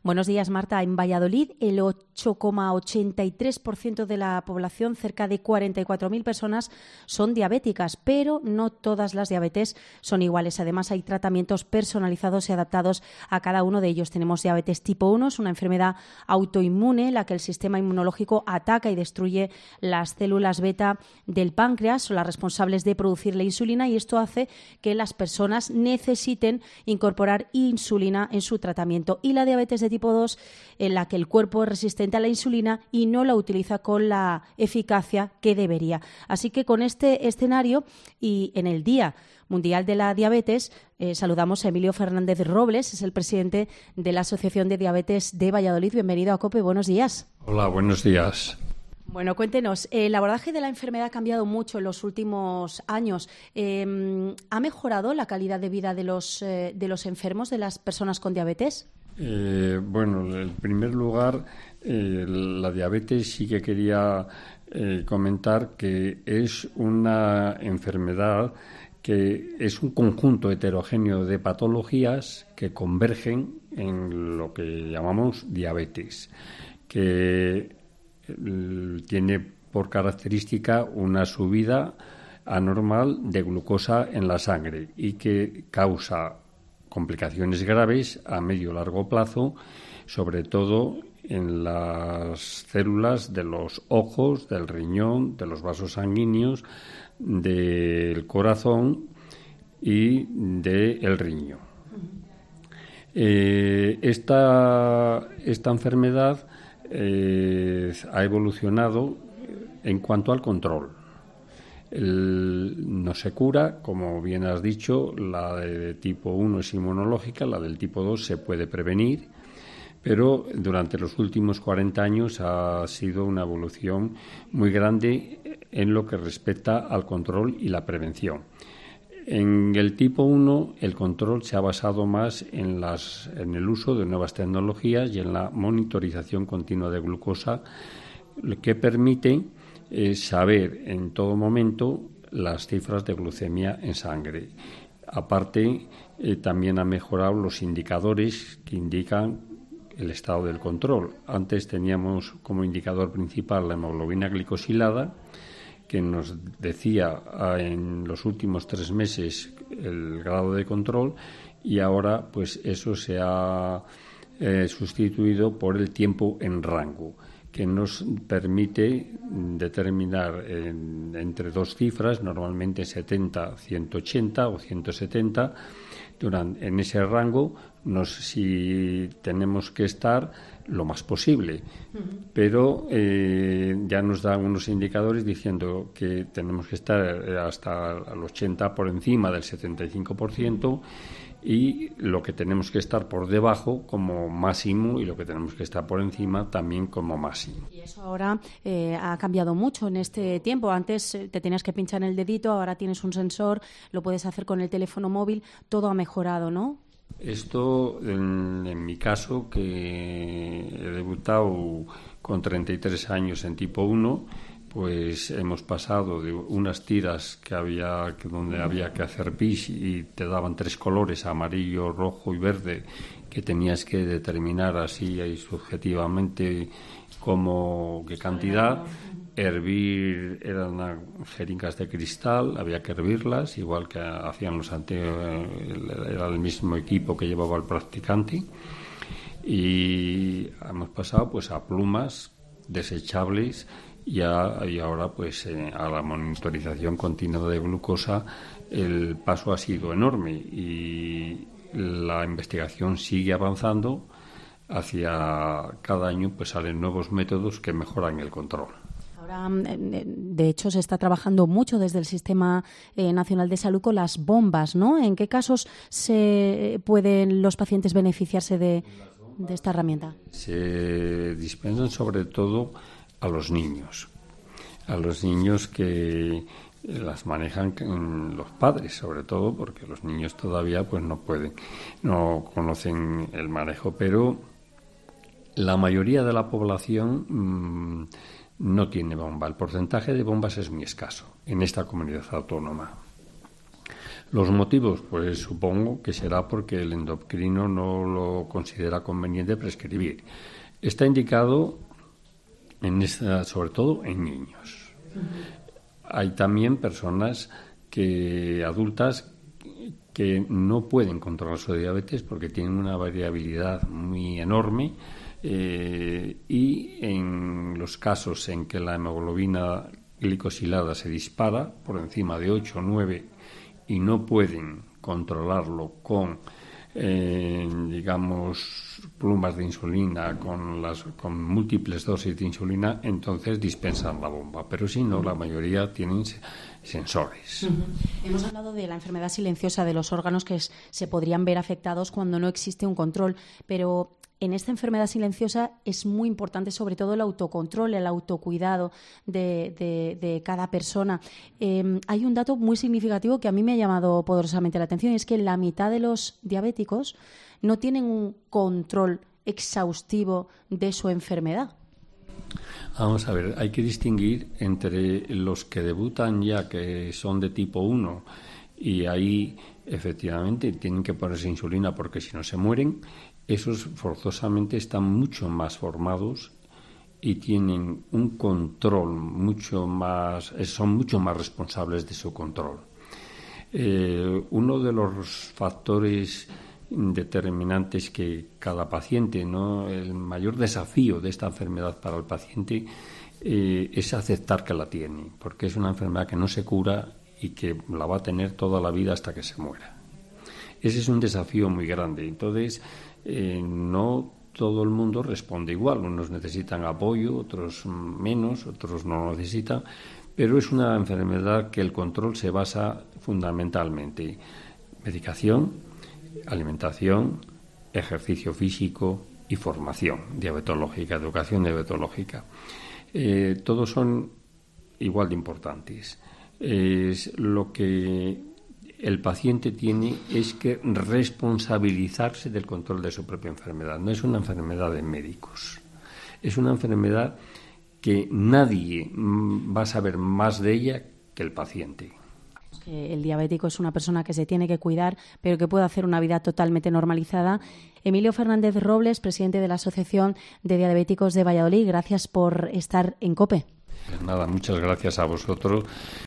Buenos días, Marta. En Valladolid, el 8,83% de la población, cerca de 44.000 personas, son diabéticas, pero no todas las diabetes son iguales. Además, hay tratamientos personalizados y adaptados a cada uno de ellos. Tenemos diabetes tipo 1, es una enfermedad autoinmune en la que el sistema inmunológico ataca y destruye las células beta del páncreas, son las responsables de producir la insulina, y esto hace que las personas necesiten incorporar insulina en su tratamiento. Y la diabetes de tipo 2, en la que el cuerpo es resistente a la insulina y no la utiliza con la eficacia que debería. Así que con este escenario y en el Día Mundial de la Diabetes, saludamos a Emilio Fernández Robles, es el presidente de la Asociación de Diabetes de Valladolid. Bienvenido a COPE, buenos días. Hola, buenos días. Bueno, cuéntenos, el abordaje de la enfermedad ha cambiado mucho en los últimos años. ¿Ha mejorado la calidad de vida de los enfermos, de las personas con diabetes? Bueno, en primer lugar, la diabetes sí que quería comentar que es una enfermedad que es un conjunto heterogéneo de patologías que convergen en lo que llamamos diabetes, que tiene por característica una subida anormal de glucosa en la sangre y que causa complicaciones graves a medio y largo plazo, sobre todo en las células de los ojos, del riñón, de los vasos sanguíneos, del corazón y del riñón. Esta enfermedad ha evolucionado en cuanto al control. No se cura, como bien has dicho, la de tipo 1 es inmunológica, la del tipo 2 se puede prevenir, pero durante los últimos 40 años ha sido una evolución muy grande en lo que respecta al control y la prevención. En el tipo 1 el control se ha basado más en el uso de nuevas tecnologías y en la monitorización continua de glucosa, lo que permite saber en todo momento las cifras de glucemia en sangre. Aparte, también ha mejorado los indicadores que indican el estado del control. Antes teníamos como indicador principal la hemoglobina glicosilada, que nos decía en los últimos 3 meses el grado de control, y ahora pues eso se ha sustituido por el tiempo en rango, que nos permite determinar entre 2 cifras, normalmente 70, 180 o 170, en ese rango si tenemos que estar lo más posible. Pero ya nos dan unos indicadores diciendo que tenemos que estar hasta el 80 por encima del 75%, y lo que tenemos que estar por debajo como máximo y lo que tenemos que estar por encima también como máximo. Y eso ahora ha cambiado mucho en este tiempo. Antes te tenías que pinchar en el dedito, ahora tienes un sensor, lo puedes hacer con el teléfono móvil, todo ha mejorado, ¿no? Esto, en mi caso, que he debutado con 33 años en tipo 1, pues hemos pasado de unas tiras donde había que hacer pis y te daban 3 colores, amarillo, rojo y verde, que tenías que determinar así y subjetivamente qué cantidad. Hervir, eran jeringas de cristal, había que hervirlas, igual que hacían los antiguos, era el mismo equipo que llevaba el practicante. Y hemos pasado pues a plumas desechables y ahora pues a la monitorización continua de glucosa. El paso ha sido enorme y la investigación sigue avanzando. Hacia cada año pues salen nuevos métodos que mejoran el control. Ahora, de hecho, se está trabajando mucho desde el Sistema Nacional de Salud con las bombas, ¿no? ¿En qué casos pueden los pacientes beneficiarse de esta herramienta? Se dispensan sobre todo a los niños que las manejan los padres, sobre todo porque los niños todavía pues no conocen el manejo, pero la mayoría de la población no tiene bomba. El porcentaje de bombas es muy escaso en esta comunidad autónoma. Los motivos, pues supongo que será porque el endocrino no lo considera conveniente prescribir. Está indicado sobre todo en niños. Hay también personas adultas que no pueden controlar su diabetes porque tienen una variabilidad muy enorme, y en los casos en que la hemoglobina glicosilada se dispara por encima de 8 o 9 y no pueden controlarlo con plumas de insulina, con múltiples dosis de insulina, entonces dispensan la bomba. Pero si no, la mayoría tienen sensores. Hemos hablado de la enfermedad silenciosa de los órganos que se podrían ver afectados cuando no existe un control, pero en esta enfermedad silenciosa es muy importante sobre todo el autocontrol, el autocuidado de cada persona. Hay un dato muy significativo que a mí me ha llamado poderosamente la atención, y es que la mitad de los diabéticos no tienen un control exhaustivo de su enfermedad. Vamos a ver, hay que distinguir entre los que debutan ya, que son de tipo 1, y ahí efectivamente tienen que ponerse insulina porque si no se mueren. Esos forzosamente están mucho más formados y tienen un control son mucho más responsables de su control. Uno de los factores determinantes que cada paciente, ¿no? El mayor desafío de esta enfermedad para el paciente es aceptar que la tiene, porque es una enfermedad que no se cura y que la va a tener toda la vida hasta que se muera. Ese es un desafío muy grande. Entonces, no todo el mundo responde igual. Unos necesitan apoyo, otros menos, otros no lo necesitan. Pero es una enfermedad que el control se basa fundamentalmente en medicación, alimentación, ejercicio físico y formación diabetológica, educación diabetológica. Todos son igual de importantes. Lo que el paciente tiene es que responsabilizarse del control de su propia enfermedad. No es una enfermedad de médicos. Es una enfermedad que nadie va a saber más de ella que el paciente. El diabético es una persona que se tiene que cuidar, pero que puede hacer una vida totalmente normalizada. Emilio Fernández Robles, presidente de la Asociación de Diabéticos de Valladolid, gracias por estar en COPE. Nada, muchas gracias a vosotros.